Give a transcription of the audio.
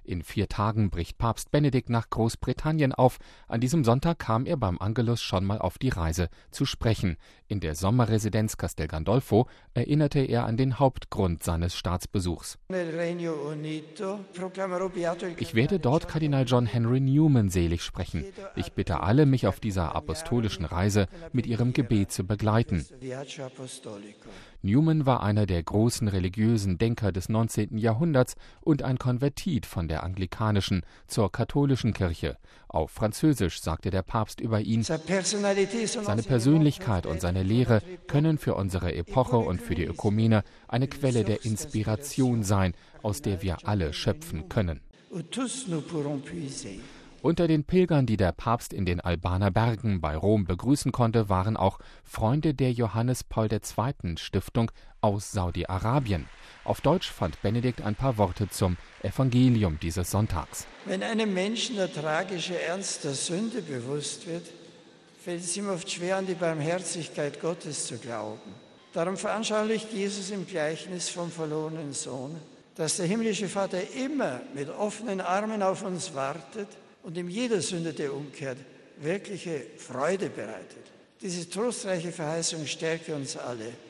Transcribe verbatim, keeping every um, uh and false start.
In vier Tagen bricht Papst Benedikt nach Großbritannien auf. An diesem Sonntag kam er beim Angelus schon mal auf die Reise zu sprechen. In der Sommerresidenz Castel Gandolfo erinnerte er an den Hauptgrund seines Staatsbesuchs. Ich werde dort Kardinal John Henry Newman selig sprechen. Ich bitte alle, mich auf dieser apostolischen Reise mit ihrem Gebet zu begleiten. Newman war einer der großen religiösen Denker des neunzehnten Jahrhunderts und ein Konvertit von der anglikanischen zur katholischen Kirche. Auf Französisch sagte der Papst über ihn: Seine Persönlichkeit und seine Lehre können für unsere Epoche und für die Ökumene eine Quelle der Inspiration sein, aus der wir alle schöpfen können. Unter den Pilgern, die der Papst in den Albaner Bergen bei Rom begrüßen konnte, waren auch Freunde der Johannes Paul der Zweite Stiftung aus Saudi-Arabien. Auf Deutsch fand Benedikt ein paar Worte zum Evangelium dieses Sonntags. Wenn einem Menschen der tragische Ernst der Sünde bewusst wird, fällt es ihm oft schwer, an die Barmherzigkeit Gottes zu glauben. Darum veranschaulicht Jesus im Gleichnis vom verlorenen Sohn, dass der himmlische Vater immer mit offenen Armen auf uns wartet und ihm jeder Sünde, der umkehrt, wirkliche Freude bereitet. Diese trostreiche Verheißung stärke uns alle.